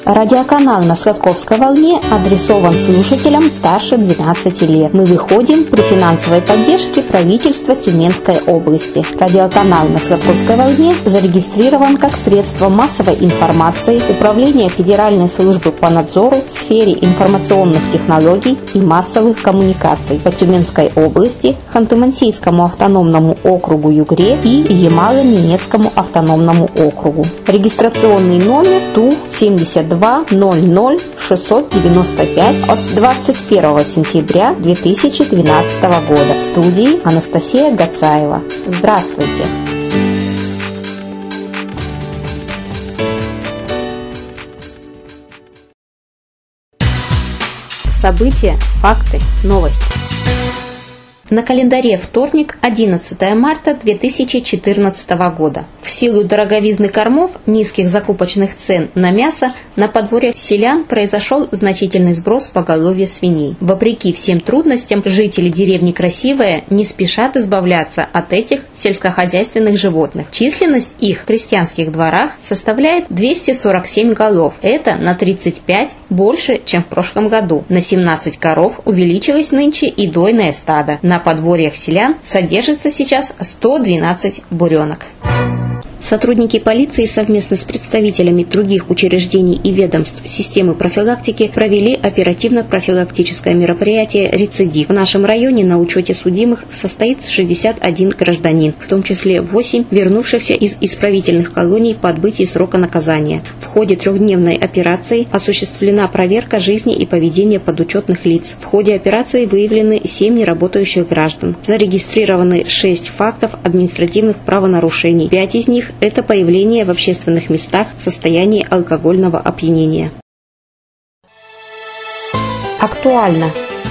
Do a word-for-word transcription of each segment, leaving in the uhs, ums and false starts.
Радиоканал на Сладковской волне адресован слушателям старше двенадцати лет. Мы выходим при финансовой поддержке правительства Тюменской области. Радиоканал на Сладковской волне зарегистрирован как средство массовой информации Управления Федеральной службы по надзору в сфере информационных технологий и массовых коммуникаций по Тюменской области, Ханты-Мансийскому автономному округу Югре и Ямало-Ненецкому автономному округу. Регистрационный номер Ту семьдесят два ноль ноль шестьсот девяносто пять от двадцать первого сентября две тысячи двенадцатого года. В студии Анастасия Гацаева. Здравствуйте! События, факты, новости. На календаре вторник, одиннадцатое марта две тысячи четырнадцатого года. В силу дороговизны кормов, низких закупочных цен на мясо, на подворьях селян произошел значительный сброс поголовья свиней. Вопреки всем трудностям, жители деревни Красивая не спешат избавляться от этих сельскохозяйственных животных. Численность их в крестьянских дворах составляет двести сорок семь голов. Это на тридцать пять больше, чем в прошлом году. На семнадцать коров увеличилось нынче и дойное стадо. На подворьях селян содержится сейчас сто двенадцать буренок. Сотрудники полиции совместно с представителями других учреждений и ведомств системы профилактики провели оперативно-профилактическое мероприятие «Рецидив». В нашем районе на учете судимых состоит шестьдесят один гражданин, в том числе восемь вернувшихся из исправительных колоний по отбытии срока наказания. В ходе трехдневной операции осуществлена проверка жизни и поведения подучетных лиц. В ходе операции выявлены семь неработающих граждан. Зарегистрированы шесть фактов административных правонарушений. Пять из них – это появление в общественных местах в состоянии алкогольного опьянения. Актуально.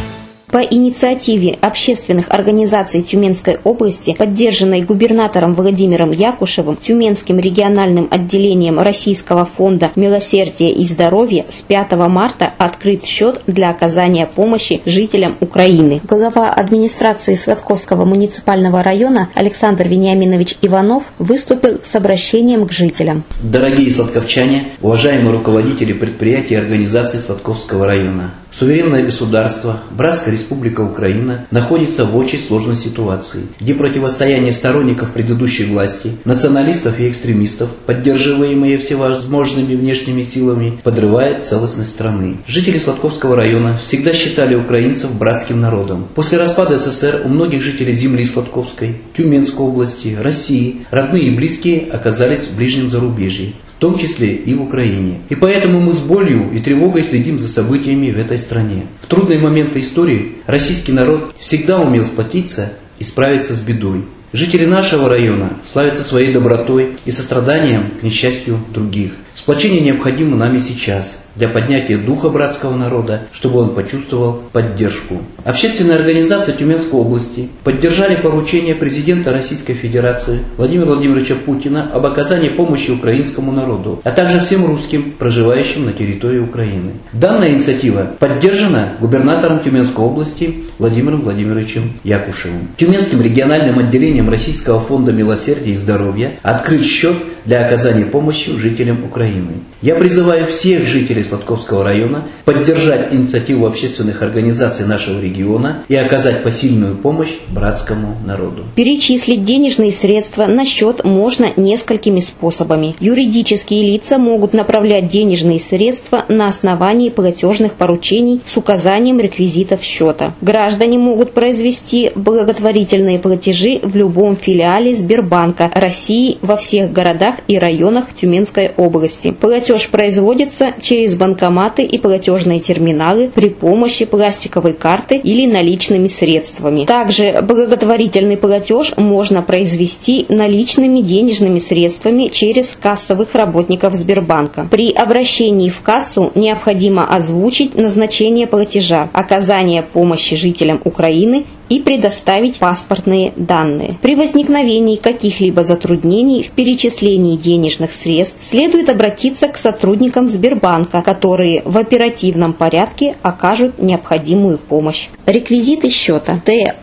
По инициативе общественных организаций Тюменской области, поддержанной губернатором Владимиром Якушевым, Тюменским региональным отделением Российского фонда милосердия и здоровья, с пятого марта открыт счет для оказания помощи жителям Украины. Глава администрации Сладковского муниципального района Александр Вениаминович Иванов выступил с обращением к жителям. Дорогие сладковчане, уважаемые руководители предприятий и организаций Сладковского района, суверенное государство, братская республика Украина находится в очень сложной ситуации, где противостояние сторонников предыдущей власти, националистов и экстремистов, поддерживаемые всевозможными внешними силами, подрывает целостность страны. Жители Сладковского района всегда считали украинцев братским народом. После распада СССР у многих жителей земли Сладковской, Тюменской области, России родные и близкие оказались в ближнем зарубежье, в том числе и в Украине. И поэтому мы с болью и тревогой следим за событиями в этой стране. В трудные моменты истории российский народ всегда умел сплотиться и справиться с бедой. Жители нашего района славятся своей добротой и состраданием к несчастью других. Сплочение необходимо нам и сейчас для поднятия духа братского народа, чтобы он почувствовал поддержку. Общественные организации Тюменской области поддержали поручение президента Российской Федерации Владимира Владимировича Путина об оказании помощи украинскому народу, а также всем русским, проживающим на территории Украины. Данная инициатива поддержана губернатором Тюменской области Владимиром Владимировичем Якушевым. Тюменским региональным отделением Российского фонда милосердия и здоровья открыт счет для оказания помощи жителям Украины. Я призываю всех жителей Сладковского района поддержать инициативу общественных организаций нашего региона и оказать посильную помощь братскому народу. Перечислить денежные средства на счет можно несколькими способами. Юридические лица могут направлять денежные средства на основании платежных поручений с указанием реквизитов счета. Граждане могут произвести благотворительные платежи в любом филиале Сбербанка России во всех городах и районах Тюменской области. Платеж производится через банкоматы и платежные терминалы при помощи пластиковой карты или наличными средствами. Также благотворительный платеж можно произвести наличными денежными средствами через кассовых работников Сбербанка. При обращении в кассу необходимо озвучить назначение платежа, оказание помощи жителям Украины и предоставить паспортные данные. При возникновении каких-либо затруднений в перечислении денежных средств следует обратиться к сотрудникам Сбербанка, которые в оперативном порядке окажут необходимую помощь. Реквизиты счета: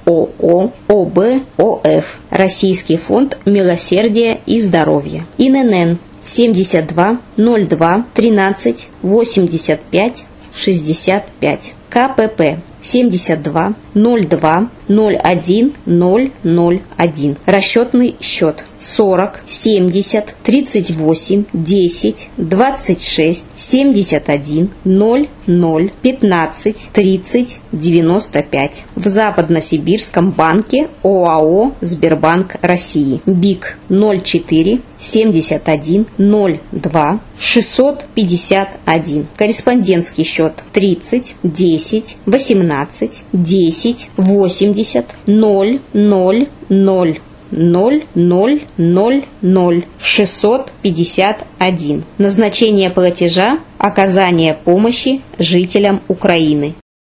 ТОО ОБ ОФ, Российский фонд милосердия и здоровья, ИНН семьдесят два ноль два тринадцать восемьдесят пять шестьдесят пять. КПП семьдесят два ноль два ноль один ноль ноль один. Расчетный счет сорок семьдесят тридцать восемь десять двадцать шесть семьдесят один ноль ноль пятнадцать тридцать девяносто пять. В Западносибирском банке ОАО Сбербанк России. БИК ноль четыре семьдесят один ноль два шестьсот пятьдесят один. Корреспондентский счет тридцать десять восемнадцать десять восемьдесят ноль ноль ноль ноль ноль ноль ноль шестьсот пятьдесят один. Назначение платежа – оказание помощи жителям Украины.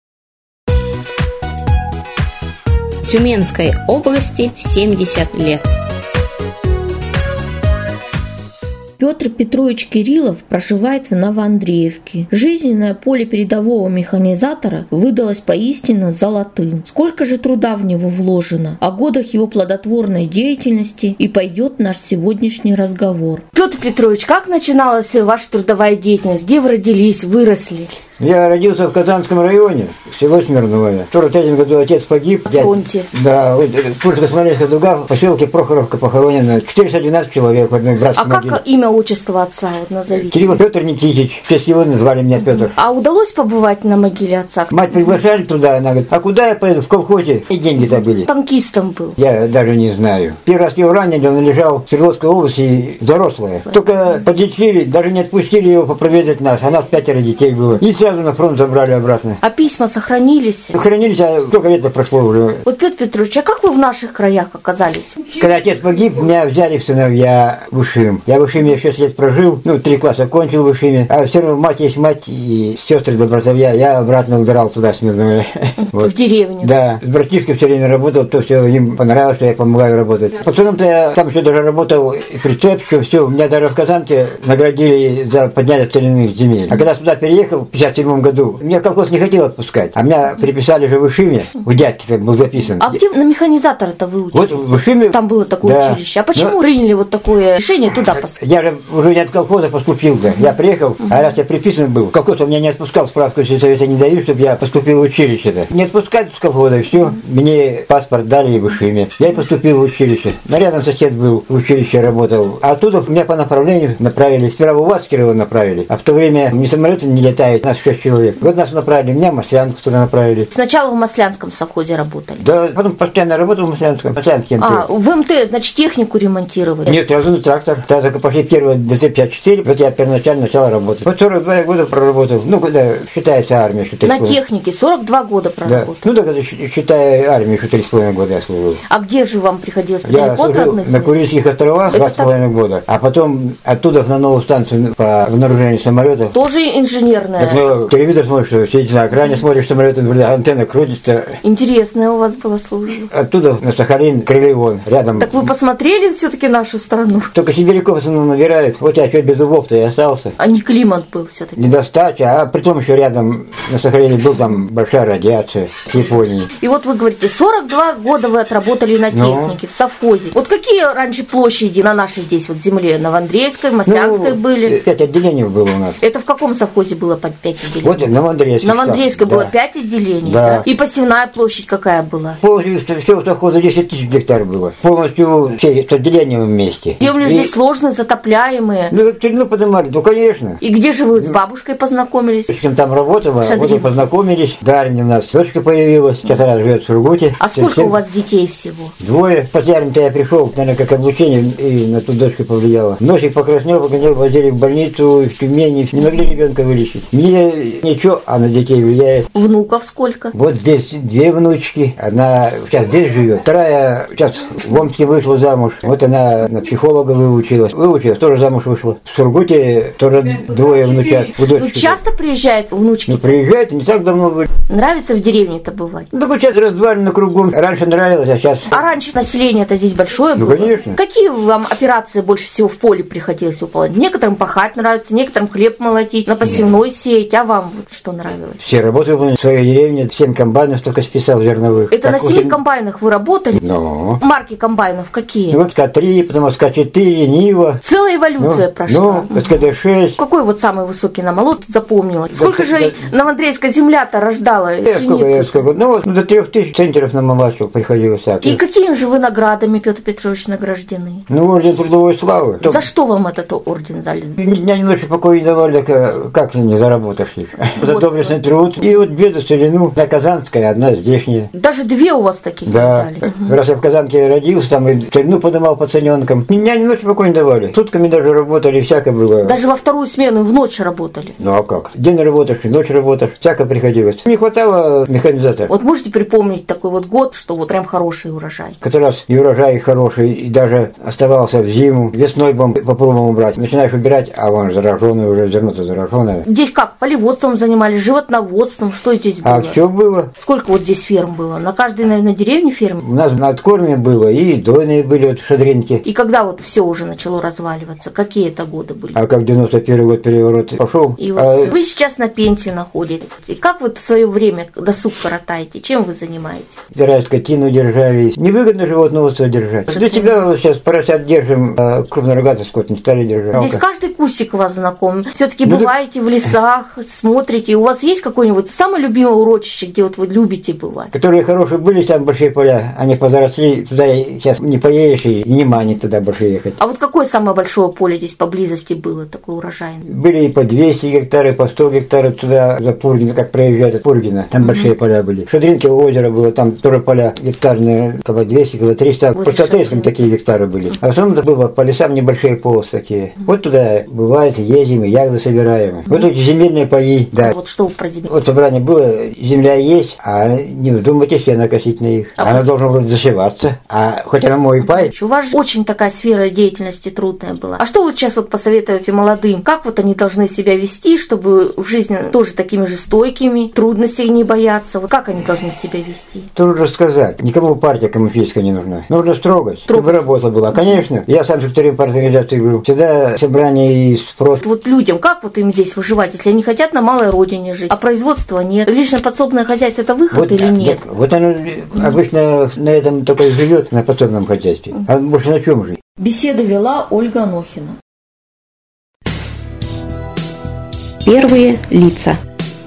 Тюменской области семьдесят лет. Петр Петрович Кириллов проживает в Новоандреевке. Жизненное поле передового механизатора выдалось поистине золотым. Сколько же труда в него вложено, о годах его плодотворной деятельности и пойдет наш сегодняшний разговор. Петр Петрович, как начиналась ваша трудовая деятельность? Где вы родились, выросли? Я родился в Казанском районе, село Смирновое. В сорок третьем году отец погиб. На фронте? Да, Курско-Смоленская дуга, в поселке Прохоровка похоронено. четыреста двенадцать человек в одной братской А могиле. как имя, отчество отца? Вот назовите. Кирилл Петр Никитич. В честь его назвали меня Петр. А удалось побывать на могиле отца? Мать приглашали туда, она говорит, а куда я поеду? В колхозе. И деньги забыли. Танкистом был. Я даже не знаю. Первый раз его ранили, он лежал в Свердловской области, взрослый. Только подлечили, даже не отпустили его попроведать нас. А нас пятеро детей было. И сразу на фронт забрали обратно. А письма сохранились? Сохранились, а сколько лет прошло уже. Вот, Петр Петрович, а как вы в наших краях оказались? Когда отец погиб, меня взяли в сыновья в Ушим. Я в Ушиме шесть лет прожил, ну, три класса кончил в Ушиме. А все равно мать есть мать и сестры до братовья. Я обратно удрал туда, Смирновое. В деревню? Да. С братишкой все время работал, то все им понравилось, что я помогаю работать. Пацаном-то я там еще даже работал и прицеп, все, все. Меня даже в Казанке наградили за поднятие соляных земель. А когда сюда переехал в пятьдесят седьмом году, меня колхоз не хотел отпускать. А меня приписали же в Ушиме, у дядьки был записан. А где на механизатора-то вы учились? Вот в Ушиме. Там было такое да. училище. А почему Но... приняли вот такое решение туда поступить? Я же уже не от колхоза поступил-то. Я приехал, а раз я приписан был, колхоз меня не отпускал, справку из совета не дают, чтобы я поступил в училище-то. Не отпускать с колхоза, и все. Мне паспорт дали в Ушиме. Я и поступил в училище. Но рядом сосед был, в училище работал. А оттуда меня по направлению направили. Сперва в УАЗ Кирова направили. А в то время ни самолеты не летают, нас шесть человек. Вот нас направили, меня в Маслянку туда направили. Сначала в Маслянском совхозе работали? Да, потом постоянно работал в Маслянском. Маслянский МТС. А, в МТС, значит, технику ремонтировали? Нет, сразу на трактор. Тогда только пошли первые ДТ пятьдесят четыре, вот я первоначально начал работать. Вот сорок два года проработал. Ну, когда считается армия, что три На технике сорок два года проработал? Да. Ну, так считая армию, что три с половиной года я служил. А где же вам приходилось? Я служил на Курильских островах два с половиной года. А потом оттуда на новую станцию по обнаружению самолетов. Тоже инженерная? Так, ну, телевизор смотришь, все не знаю, крайне смотришь самолеты, антенна крутится. Интересная у вас была служба. Оттуда на Сахалин, Крылья вон, рядом. Так вы посмотрели все-таки нашу страну? Только сибиряков в основном набирают. Вот я что без зубов-то и остался. А не климат был все-таки? Недостача, а при том еще рядом на Сахалине был там большая радиация с Японии. И вот вы говорите, сорок два года вы отработали на технике, ну, в совхозе. Вот какие раньше площади на нашей здесь вот земле? Новоандреевской, Маслянской ну, были? Пять отделений было у нас. Это в каком совхозе было по пять отделений? Вот Новоандреевской. Новоандреевской было да. пять отделений, да. да? И посевная площадь какая была? Полностью всего совхоза десять тысяч гектар было. Полностью все с отделением вместе. Земли и... здесь сложные, затопляемые. Ну, так черну поднимали, ну, конечно. И где же вы с бабушкой познакомились? С кем там работала, Шадрин. Вот и познакомились. Дарья у нас дочка появилась, сейчас она живет в Сургуте. А сколько всем... у вас детей всего? Двое. После армии-то я пришел, наверное, как облучение, и на ту дочку повлияло. Носик покраснел, покраснел, возили в больницу, в Тюмени, не могли ребенка вылечить. Мне ничего, а на детей влияет. Внуков сколько? Вот здесь две внучки, одна сейчас здесь живет, вторая сейчас в Омске вышла замуж, вот она на психолога выучилась, выучилась, тоже замуж вышла. В Сургуте тоже двое внучат. Ну, часто приезжают внучки? Ну, приезжают, не так давно были. Нравится в деревне-то бывать? Ну, так сейчас развалено кругом. Раньше нравилось, а сейчас... А раньше население-то здесь большое ну, было? Ну, конечно. Какие вам операции больше всего в поле приходилось выполнять? Некоторым пахать нравится, некоторым хлеб молотить, на посевной сеять. А вам вот что нравилось? Все работали в своей деревне, семь комбайнов только списал зерновых. Это как на семи очень... комбайнах вы работали? Ну. Марки комбайнов какие? Ну, вот ка три, потом СК четыре, Нива. Целая эволюция ну, прошла. Ну, СКД шесть. Какой вот самый высокий намолот запомнила? Сколько да, же да, новоандрейская земля-то рождала я пшеницы? Сколько, я сколько, ну, вот до трех тысяч центнеров намолачивал, приходилось так. И какими же вы наградами, Петр Петрович, награждены? Ну, орден трудовой славы. За что вам этот орден дали? Ни дня, ни ночи покоя не давали, так как не заработаешь их. Вот За доблестный труд. И вот беду целину, на Казанская, одна здешняя. Даже две у вас таких да. дали? Угу. Раз я в Казанке родился, там и целину подымал по цененкам. Ни дня, ни ночи покоя не давали. Сутками даже работали, всякое было. Даже во вторую смену в ночь работали? Ну а как? День работаешь, и ночь работаешь, всякое приходилось. Не хватало механизатора. Вот можете припомнить такой вот год, что вот прям хороший урожай? Как раз и урожай хороший, и даже оставался в зиму. Весной будем попробуем убрать. Начинаешь убирать, а вон зараженное уже, зерно-то зараженное. Здесь как? Полеводством занимались, животноводством? Что здесь было? А все было. Сколько вот здесь ферм было? На каждой, наверное, деревне ферм? У нас на откорме было, и дойные были вот шадринки. И когда вот все уже начало разваливаться? Какие это годы были? А как девяносто первый год переворот пошел? И вот а... вы сейчас на пенсии находитесь. И как вы в свое время досуг коротаете? Чем вы занимаетесь? Держать скотину держали. Невыгодно животноводство держать. Для тебя вот сейчас поросят держим, а крупнорогатый скот не стали держать. Здесь каждый кустик у вас знаком. Все-таки ну, бываете так... в лесах, смотрите. У вас есть какое-нибудь самое любимое урочище, где вот вы любите бывать? Которые хорошие были, там большие поля, они подросли, туда сейчас не поедешь и не манит туда больше ехать. А вот какое самое большое поле здесь поблизости было, такое урожайное? Были и по двести гектаров, и по сто гектаров туда за Пургино, как проезжать от Пургина. Там mm-hmm. большие поля были. В Шадринке озеро было, там тоже поля гектарные, около двести, около триста. Вот просто отрезком такие гектары были. А в основном это было по лесам небольшие полосы такие. Mm-hmm. Вот туда бывает, ездим, и ягоды собираем. Mm-hmm. Вот эти земельные паи. Да. Вот что про землю? Вот собрание было, земля есть, а не вздумайтесь сено косить на их. А она должна вроде засеваться. А хоть она мой пай. У вас же очень такая сфера деятельности трудная была. А что вы сейчас вот посоветуете молодым? Как вот они должны себя вести, чтобы в жизни тоже такими же стойкими, трудностей не бояться? Вот как они должны себя вести? Трудно сказать. Никому партия коммунистическая не нужна. Нужно строгость, чтобы работа была. Конечно, я сам секретарем партии организации был. Всегда собрание и спрос. Вот людям, как вот им здесь выживать, если они хотят на малой родине жить, а производства нет? Лично подсобное хозяйство – это выход вот, или нет? Так, вот оно обычно на этом только и живет, на подсобном хозяйстве. А больше на чем жить? Беседу вела Ольга Анохина. Первые лица.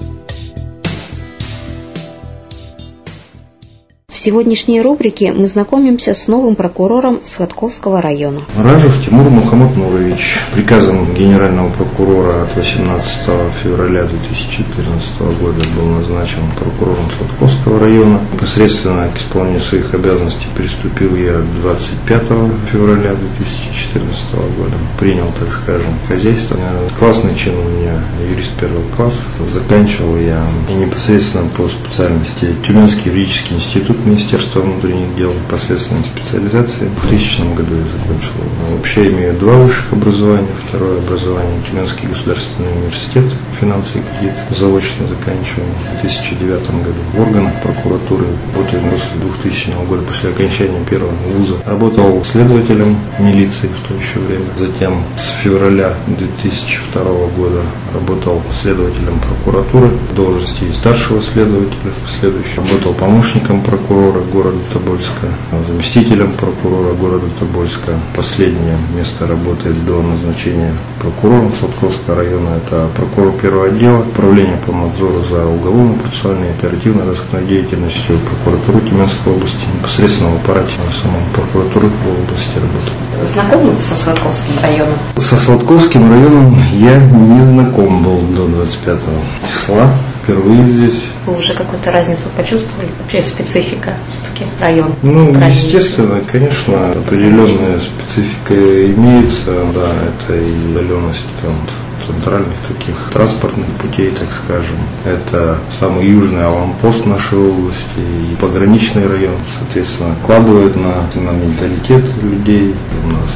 В сегодняшней рубрике мы знакомимся с новым прокурором Сладковского района. Ражев Тимур Мухаммаднурович приказом генерального прокурора от восемнадцатого февраля две тысячи четырнадцатого года был назначен прокурором Сладковского района. Непосредственно к исполнению своих обязанностей приступил я двадцать пятого февраля две тысячи четырнадцатого года. Принял, так скажем, хозяйство. Классный чин у меня юрист первого класса. Заканчивал я непосредственно по специальности Тюменский юридический институт Министерства внутренних дел, последственной специализации. В двухтысячном году я закончил. Вообще имею два высших образования. Второе образование Тюменский государственный университет финансы и кредит. Заочно заканчивал в две тысячи девятом году в органах прокуратуры. Работаю после двухтысячного года, после окончания первого вуза. Работал следователем милиции в то еще время. Затем с февраля две тысячи второго года работал следователем прокуратуры в должности и старшего следователя. Последующий работал помощником прокурора города Тобольска, заместителем прокурора города Тобольска. Последнее место работы до назначения прокурором Сладковского района – это прокурор первого отдела, управление по надзору за уголовно-процессуальной и оперативно-розыскной деятельностью прокуратуры Тюменской области, непосредственно в аппарате самой прокуратуры в области работы. Знакомы со Сладковским районом? Со Сладковским районом я не знаком был до двадцать пятого числа. Впервые здесь. Вы уже какую-то разницу почувствовали? Вообще специфика все-таки район? Ну, естественно, конечно, определенная специфика имеется. Да, это и удалённость там центральных таких транспортных путей, так скажем. Это самый южный аванпост нашей области и пограничный район, соответственно, вкладывает на, на менталитет людей. У нас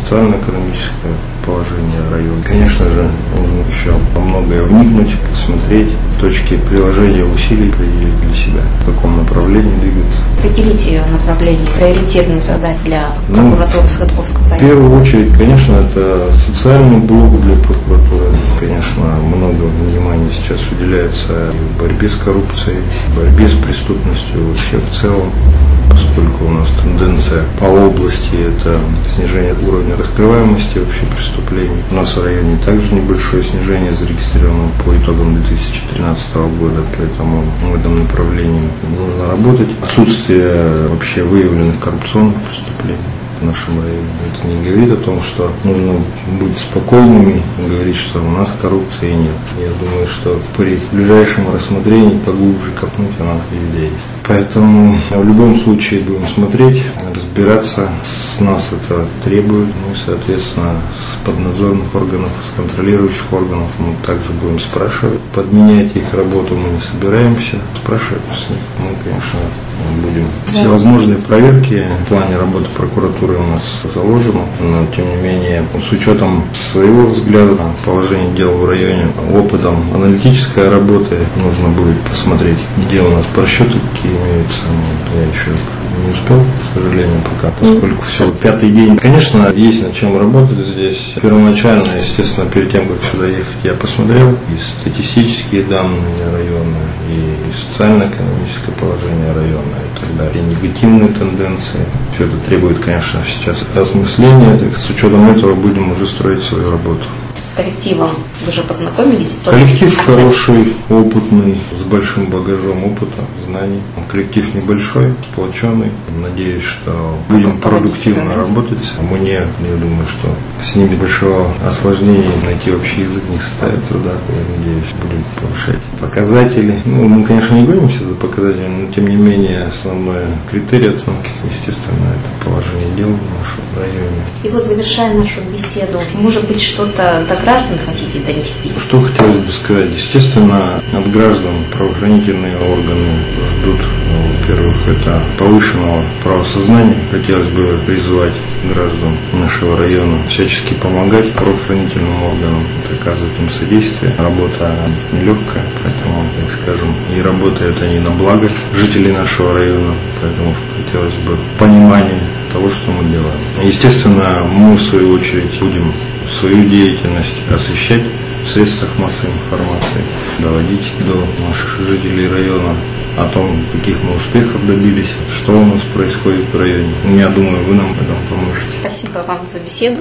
социально-экономическое положение района. Конечно же, нужно еще во многое вникнуть, посмотреть, точки приложения усилий определить для себя, в каком направлении двигаться. Определите направление, приоритетную задачу для прокуратуры Сходковского района. В первую очередь, конечно, это социальный блок для прокуратуры. Конечно, много внимания сейчас уделяется борьбе с коррупцией, борьбе с преступностью вообще в целом, поскольку у нас тенденция по области – это снижение уровня раскрываемости вообще преступлений. У нас в районе также небольшое снижение зарегистрировано по итогам две тысячи тринадцатого года, поэтому в этом направлении нужно работать. Отсутствие вообще выявленных коррупционных преступлений в нашем районе. Это не говорит о том, что нужно быть спокойными и говорить, что у нас коррупции нет. Я думаю, что при ближайшем рассмотрении поглубже копнуть она везде есть. Поэтому в любом случае будем смотреть, разбираться. С нас это требует. Ну и, соответственно, с поднадзорных органов, с контролирующих органов мы также будем спрашивать. Подменять их работу мы не собираемся. Спрашивать с них мы, конечно, будем. Все возможные проверки в плане работы прокуратуры у нас заложено, но тем не менее, с учетом своего взгляда, положения дел в районе, опытом аналитической работы, нужно будет посмотреть, где у нас просчеты какие имеются. Я еще не успел, к сожалению, пока, поскольку все пятый день. Конечно, есть над чем работать здесь. Первоначально, естественно, перед тем, как сюда ехать, я посмотрел и статистические данные района, и социально-экономическое положение района, и так далее, и негативные тенденции. Все это требует, конечно, сейчас осмысления. Так, с учетом этого будем уже строить свою работу. С коллективом вы же познакомились? Коллектив хороший, опытный, с большим багажом опыта, знаний. Коллектив небольшой, сплоченный. Надеюсь, что будем продуктивно работать. Мне, я думаю, что с ними большого осложнения найти общий язык не составит труда. Я надеюсь, будем повышать показатели. Ну, мы, конечно, не гонимся за показателями, но тем не менее основной критерий оценки, естественно, это положение дел в нашем районе. И вот, завершая нашу беседу, может быть, что-то до граждан хотите донести? Что хотелось бы сказать? Естественно, от граждан правоохранительные органы ждут, ну, во-первых, это повышенного правосознания. Хотелось бы призвать граждан нашего района всячески помогать правоохранительным органам, оказывать им содействие. Работа нелегкая, поэтому, так скажем, и работают они на благо жителей нашего района, поэтому хотелось бы понимания того, что мы делаем. Естественно, мы в свою очередь будем свою деятельность освещать в средствах массовой информации, доводить до наших жителей района о том, каких мы успехов добились, что у нас происходит в районе. Я думаю, вы нам в этом поможете. Спасибо вам за беседу.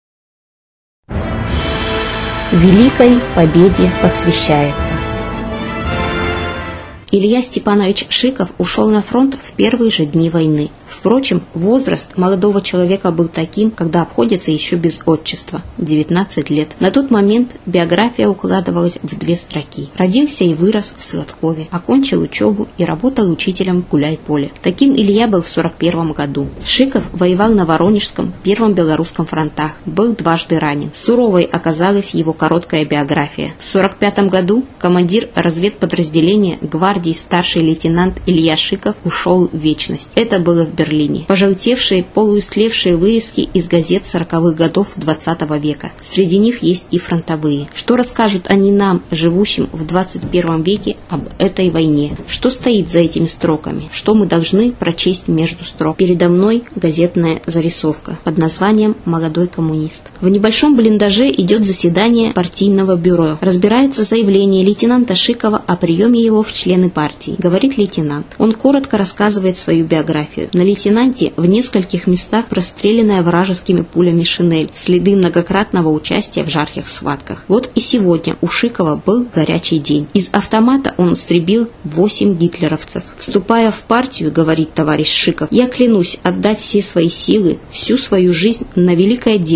Великой победе посвящается. Илья Степанович Шиков ушел на фронт в первые же дни войны. Впрочем, возраст молодого человека был таким, когда обходится еще без отчества – девятнадцать лет. На тот момент биография укладывалась в две строки. Родился и вырос в Сладкове, окончил учебу и работал учителем в Гуляйполе. Таким Илья был в сорок первом году. Шиков воевал на Воронежском, Первом Белорусском фронтах, был дважды ранен. Суровой оказалась его короткая биография. В сорок пятом году командир разведподразделения гвардии старший лейтенант Илья Шиков ушел в вечность. Это было в Берлине. Пожелтевшие, полуистлевшие вырезки из газет сороковых годов двадцатого века. Среди них есть и фронтовые. Что расскажут они нам, живущим в двадцать первом веке, об этой войне? Что стоит за этими строками? Что мы должны прочесть между строк? Передо мной газетная зарисовка под названием «Молодой коммунист». В небольшом блиндаже идет заседание партийного бюро. Разбирается заявление лейтенанта Шикова о приеме его в члены партии. Говорит лейтенант. Он коротко рассказывает свою биографию. На лейтенанте в нескольких местах простреленная вражескими пулями шинель, следы многократного участия в жарких схватках. Вот и сегодня у Шикова был горячий день. Из автомата он истребил восемь гитлеровцев. Вступая в партию, говорит товарищ Шиков, я клянусь отдать все свои силы, всю свою жизнь на великое дело,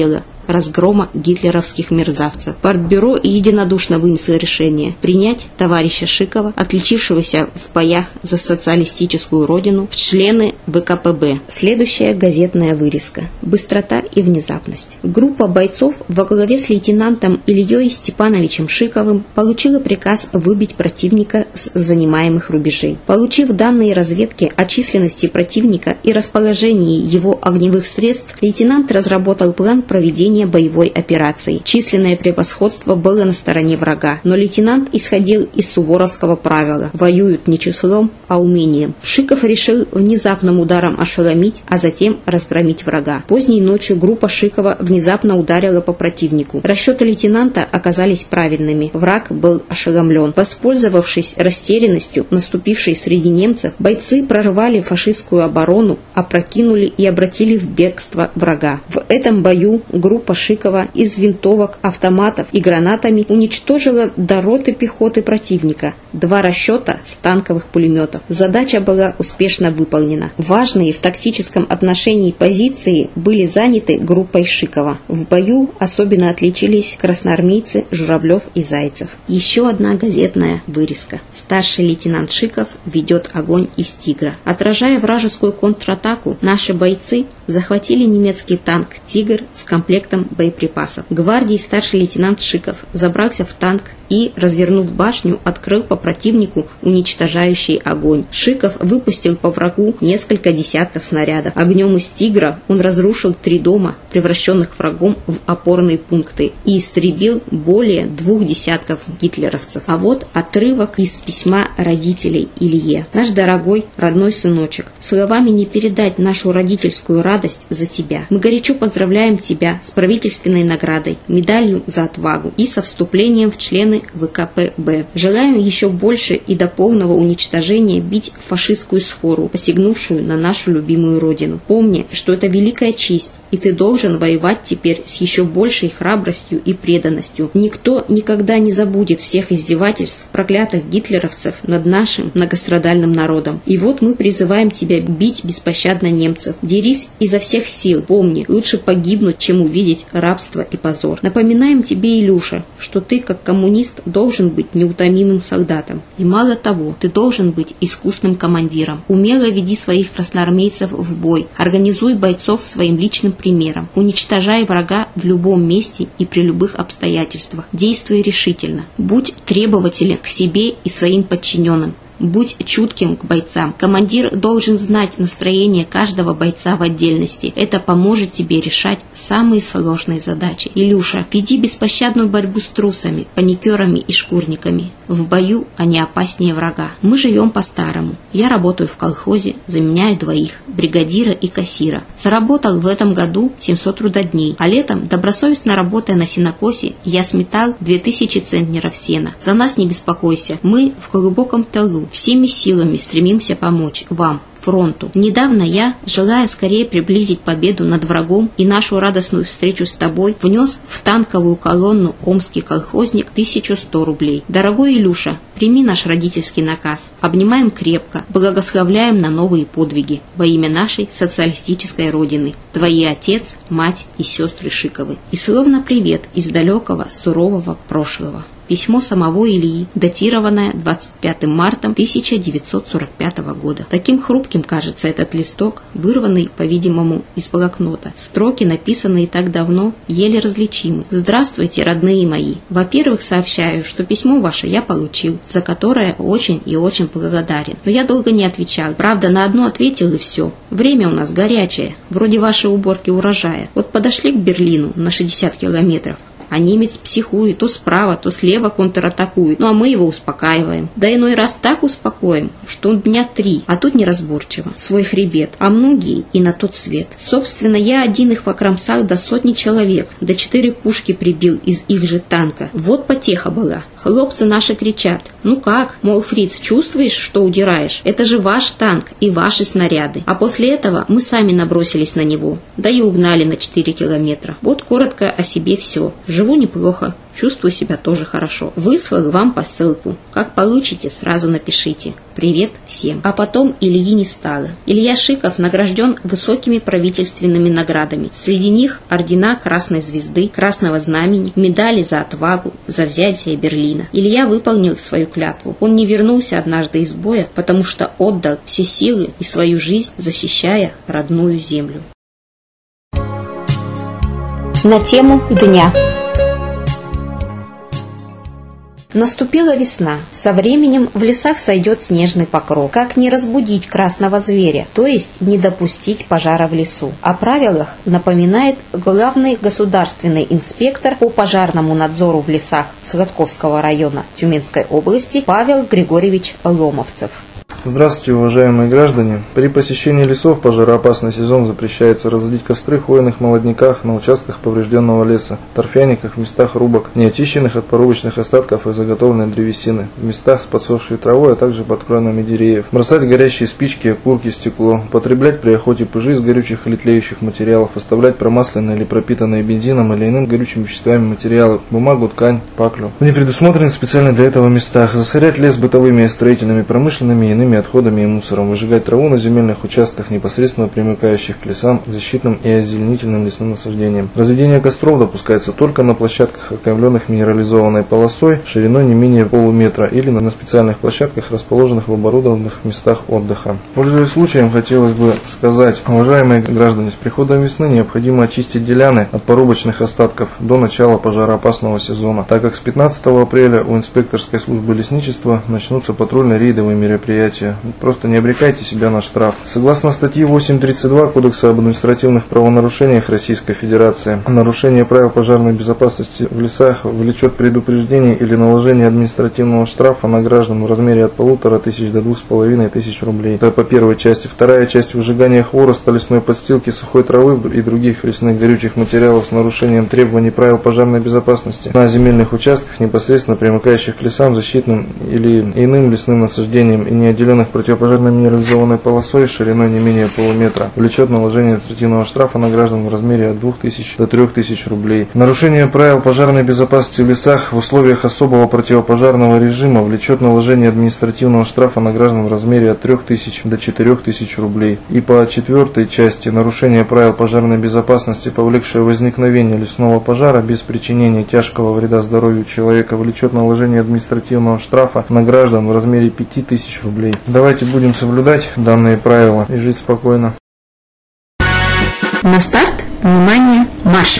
разгрома гитлеровских мерзавцев. Партбюро единодушно вынесло решение принять товарища Шикова, отличившегося в боях за социалистическую родину, в члены вэ ка пэ бэ. Следующая газетная вырезка. Быстрота и внезапность. Группа бойцов во главе с лейтенантом Ильей Степановичем Шиковым получила приказ выбить противника с занимаемых рубежей. Получив данные разведки о численности противника и расположении его огневых средств, лейтенант разработал план проведения боевой операции. Численное превосходство было на стороне врага, но лейтенант исходил из суворовского правила: воюют не числом, а умением. Шиков решил внезапным ударом ошеломить, а затем разгромить врага. Поздней ночью группа Шикова внезапно ударила по противнику. Расчеты лейтенанта оказались правильными. Враг был ошеломлен. Воспользовавшись растерянностью, наступившей среди немцев, бойцы прорвали фашистскую оборону, опрокинули и обратили в бегство врага. В этом бою группа Шикова из винтовок, автоматов и гранатами уничтожила до роты пехоты противника, два расчета с танковых пулеметов. Задача была успешно выполнена. Важные в тактическом отношении позиции были заняты группой Шикова. В бою особенно отличились красноармейцы Журавлев и Зайцев. Еще одна газетная вырезка. Старший лейтенант Шиков ведет огонь из «Тигра». Отражая вражескую контратаку, наши бойцы захватили немецкий танк «Тигр» с комплектом боеприпасов. Гвардии старший лейтенант Шиков забрался в танк и, развернув башню, открыл по противнику уничтожающий огонь. Шиков выпустил по врагу несколько десятков снарядов. Огнем из «Тигра» он разрушил три дома, превращенных врагом в опорные пункты, и истребил более двух десятков гитлеровцев. А вот отрывок из письма родителей Илье. «Наш дорогой родной сыночек, словами не передать нашу родительскую радость за тебя. Мы горячо поздравляем тебя с правительственной наградой, медалью за отвагу и со вступлением в члены вэ ка пэ бэ. Желаем еще больше и до полного уничтожения бить фашистскую сфору, посягнувшую на нашу любимую родину. Помни, что это великая честь, и ты должен воевать теперь с еще большей храбростью и преданностью. Никто никогда не забудет всех издевательств проклятых гитлеровцев над нашим многострадальным народом. И вот мы призываем тебя бить беспощадно немцев. Дерись изо всех сил. Помни, лучше погибнуть, чем увидеть рабство и позор. Напоминаем тебе, Илюша, что ты, как коммунист, должен быть неутомимым солдатом. И мало того, ты должен быть искусным командиром. Умело веди своих красноармейцев в бой. Организуй бойцов своим личным примером. Уничтожай врага в любом месте и при любых обстоятельствах. Действуй решительно. Будь требователен к себе и своим подчиненным. Будь чутким к бойцам. Командир должен знать настроение каждого бойца в отдельности. Это поможет тебе решать самые сложные задачи. Илюша, веди беспощадную борьбу с трусами, паникерами и шкурниками. В бою они опаснее врага. Мы живем по-старому. Я работаю в колхозе, заменяю двоих, бригадира и кассира. Заработал в этом году семьсот трудодней, а летом, добросовестно работая на сенокосе, я сметал две тысячи центнеров сена. За нас не беспокойся, мы в глубоком тылу. Всеми силами стремимся помочь вам, фронту. Недавно я, желая скорее приблизить победу над врагом и нашу радостную встречу с тобой, внес в танковую колонну омский колхозник тысячу сто рублей. Дорогой Илюша, прими наш родительский наказ. Обнимаем крепко, благословляем на новые подвиги во имя нашей социалистической родины. Твои отец, мать и сестры Шиковы. И словно привет из далекого сурового прошлого. Письмо самого Ильи, датированное двадцать пятым марта тысяча девятьсот сорок пятого года. Таким хрупким кажется этот листок, вырванный, по-видимому, из блокнота. Строки, написанные так давно, еле различимы. «Здравствуйте, родные мои. Во-первых, сообщаю, что письмо ваше я получил, за которое очень и очень благодарен. Но я долго не отвечал. Правда, на одно ответил и все. Время у нас горячее, вроде вашей уборки урожая. Вот подошли к Берлину на шестьдесят километров. А немец психует, то справа, то слева контратакует. Ну а мы его успокаиваем. Да иной раз так успокоим, что он дня три, а тут неразборчиво. Свой хребет, а многие и на тот свет. Собственно, я один их покромсал до сотни человек, до четыре пушки прибил из их же танка. Вот потеха была. Хлопцы наши кричат: ну как, мол, фриц, чувствуешь, что удираешь? Это же ваш танк и ваши снаряды. А после этого мы сами набросились на него, да и угнали на четыре километра. Вот коротко о себе все. Живу неплохо, Чувствую себя тоже хорошо. Выслал вам посылку. Как получите, сразу напишите. Привет всем. А потом Ильи не стало. Илья Шиков награжден высокими правительственными наградами. Среди них ордена Красной Звезды, Красного Знамени, медали за отвагу, за взятие Берлина. Илья выполнил свою клятву. Он не вернулся однажды из боя, потому что отдал все силы и свою жизнь, защищая родную землю. На тему дня. Наступила весна. Со временем в лесах сойдет снежный покров. Как не разбудить красного зверя, то есть не допустить пожара в лесу? О правилах напоминает главный государственный инспектор по пожарному надзору в лесах Сладковского района Тюменской области Павел Григорьевич Ломовцев. Здравствуйте, уважаемые граждане! При посещении лесов в пожароопасный сезон запрещается разводить костры в хвойных молодняках на участках поврежденного леса, торфяниках, в местах рубок, не очищенных от порубочных остатков и заготовленной древесины, в местах с подсохшей травой, а также под кронами деревьев, бросать горящие спички, окурки, стекло, употреблять при охоте пыжи из горючих или тлеющих материалов, оставлять промасленные или пропитанные бензином или иным горючими веществами материалы, бумагу, ткань, паклю в непредусмотренных специально для этого местах, засорять лес бытовыми, строительными, промышленными и иными отходами и мусором, выжигать траву на земельных участках, непосредственно примыкающих к лесам, защитным и озеленительным лесным насаждениям. Разведение костров допускается только на площадках, окаймленных минерализованной полосой шириной не менее полуметра или на специальных площадках, расположенных в оборудованных местах отдыха. Пользуясь случаем, хотелось бы сказать, уважаемые граждане, с приходом весны необходимо очистить деляны от порубочных остатков до начала пожароопасного сезона, так как с пятнадцатого апреля у инспекторской службы лесничества начнутся патрульно-рейдовые мероприятия. Просто не обрекайте себя на штраф. Согласно статье восемь тридцать два Кодекса об административных правонарушениях Российской Федерации, нарушение правил пожарной безопасности в лесах влечет предупреждение или наложение административного штрафа на граждан в размере от полутора тысяч до двух с половиной тысяч рублей. Это по первой части. Вторая часть — выжигание хвороста, лесной подстилки, сухой травы и других лесных горючих материалов с нарушением требований правил пожарной безопасности на земельных участках, непосредственно примыкающих к лесам, защитным или иным лесным насаждениям и не отделенных противопожарной минерализованной полосой шириной не менее полуметра, влечет наложение административного штрафа на граждан в размере от двух тысяч до трёх тысяч рублей. Нарушение правил пожарной безопасности в лесах в условиях особого противопожарного режима влечет наложение административного штрафа на граждан в размере от трёх тысяч до четырёх тысяч рублей. И по четвертой части нарушение правил пожарной безопасности, повлекшее возникновение лесного пожара без причинения тяжкого вреда здоровью человека, влечет наложение административного штрафа на граждан в размере пяти тысяч рублей. Давайте будем соблюдать данные правила и жить спокойно. На старт, внимание, марш!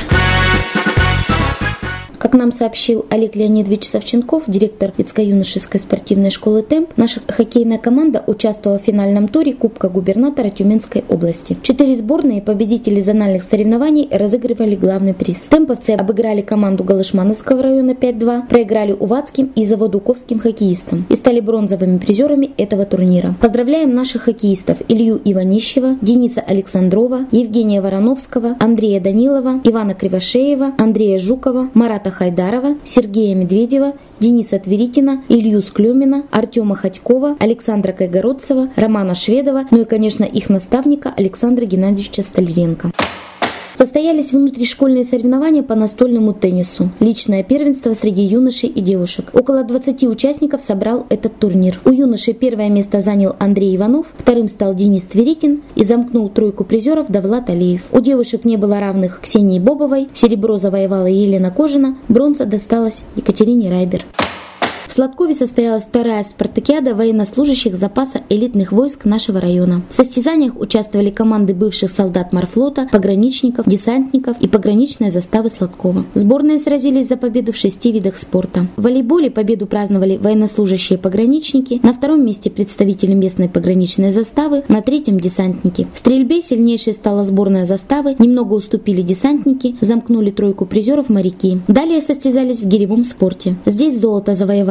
Как нам сообщил Олег Леонидович Савченков, директор детско-юношеской спортивной школы «Темп», наша хоккейная команда участвовала в финальном туре Кубка губернатора Тюменской области. Четыре сборные победители зональных соревнований разыгрывали главный приз. Темповцы обыграли команду Галышмановского района пять-два, проиграли уватским и заводуковским хоккеистам и стали бронзовыми призерами этого турнира. Поздравляем наших хоккеистов Илью Иванищева, Дениса Александрова, Евгения Вороновского, Андрея Данилова, Ивана Кривошеева, Андрея Жукова, Марата Хайдарова, Сергея Медведева, Дениса Тверитина, Илью Склемина, Артема Ходькова, Александра Кайгородцева, Романа Шведова, ну и, конечно, их наставника Александра Геннадьевича Столяренко. Состоялись внутришкольные соревнования по настольному теннису. Личное первенство среди юношей и девушек. Около двадцати участников собрал этот турнир. У юношей первое место занял Андрей Иванов, вторым стал Денис Тверитин и замкнул тройку призеров Давлат Алиев. У девушек не было равных Ксении Бобовой, серебро завоевала Елена Кожина, бронза досталась Екатерине Райбер. В Сладкове состоялась вторая спартакиада военнослужащих запаса элитных войск нашего района. В состязаниях участвовали команды бывших солдат морфлота, пограничников, десантников и пограничной заставы Сладкова. Сборные сразились за победу в шести видах спорта. В волейболе победу праздновали военнослужащие пограничники, на втором месте представители местной пограничной заставы, на третьем десантники. В стрельбе сильнейшей стала сборная заставы, немного уступили десантники, замкнули тройку призеров моряки. Далее состязались в гиревом спорте. Здесь золото завоевали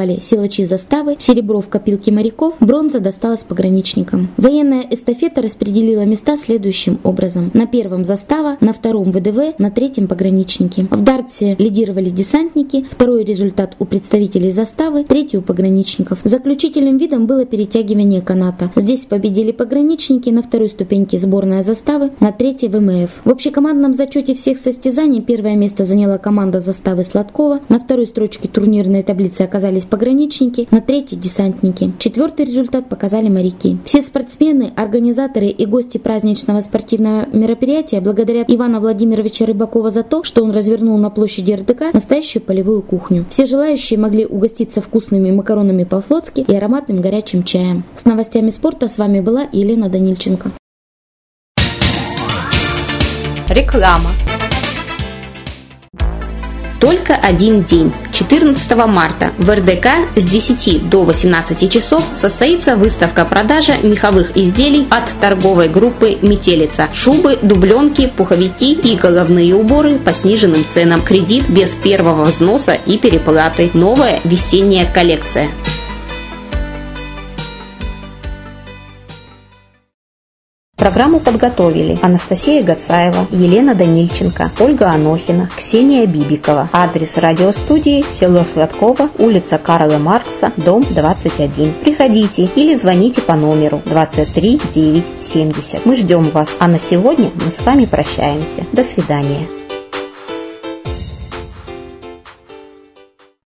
побывали силачи заставы, серебро в копилке моряков, бронза досталась пограничникам. Военная эстафета распределила места следующим образом. На первом застава, на втором ВДВ, на третьем пограничники. В дартсе лидировали десантники, второй результат у представителей заставы, третий у пограничников. Заключительным видом было перетягивание каната. Здесь победили пограничники, на второй ступеньке сборная заставы, на третьей ВМФ. В общекомандном зачете всех состязаний первое место заняла команда заставы Сладкова, на второй строчке турнирной таблицы оказались пограничники, на третьей десантники. Четвертый результат показали моряки. Все спортсмены, организаторы и гости праздничного спортивного мероприятия благодарят Ивана Владимировича Рыбакова за то, что он развернул на площади РДК настоящую полевую кухню. Все желающие могли угоститься вкусными макаронами по-флотски и ароматным горячим чаем. С новостями спорта с вами была Елена Данильченко. Реклама. Только один день. четырнадцатого марта в РДК с десяти до восемнадцати часов состоится выставка-продажа меховых изделий от торговой группы «Метелица». Шубы, дубленки, пуховики и головные уборы по сниженным ценам. Кредит без первого взноса и переплаты. Новая весенняя коллекция. Программу подготовили Анастасия Гацаева, Елена Данильченко, Ольга Анохина, Ксения Бибикова. Адрес радиостудии: село Сладково, улица Карла Маркса, дом двадцать один. Приходите или звоните по номеру двадцать три девятьсот семьдесят. Мы ждем вас. А на сегодня мы с вами прощаемся. До свидания.